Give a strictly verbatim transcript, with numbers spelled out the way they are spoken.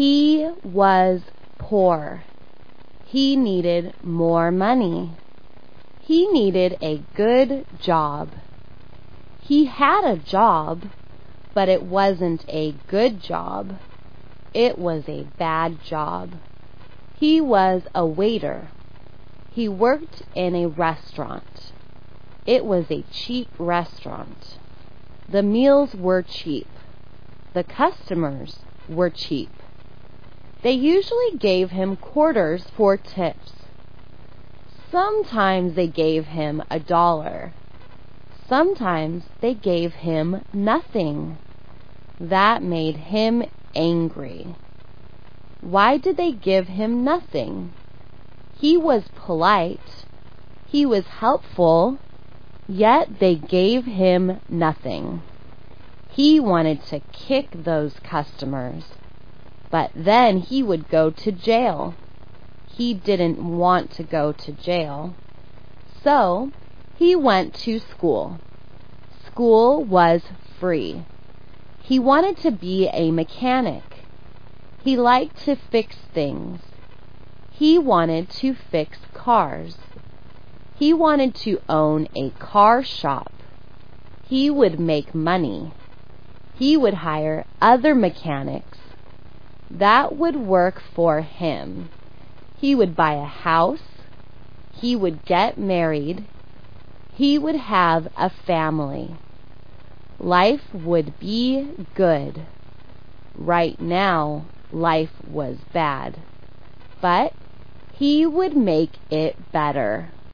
He was poor. He needed more money. He needed a good job. He had a job, but it wasn't a good job. It was a bad job. He was a waiter. He worked in a restaurant. It was a cheap restaurant. The meals were cheap. The customers were cheap. They usually gave him quarters for tips. Sometimes they gave him a dollar. Sometimes they gave him nothing. That made him angry. Why did they give him nothing? He was polite. He was helpful. Yet they gave him nothing. He wanted to kick those customers. But then he would go to jail. He didn't want to go to jail. So he went to school. School was free. He wanted to be a mechanic. He liked to fix things. He wanted to fix cars. He wanted to own a car shop. He would make money. He would hire other mechanics. That would work for him. He would buy a house. He would get married. He would have a family. Life would be good. Right now, life was bad. But he would make it better.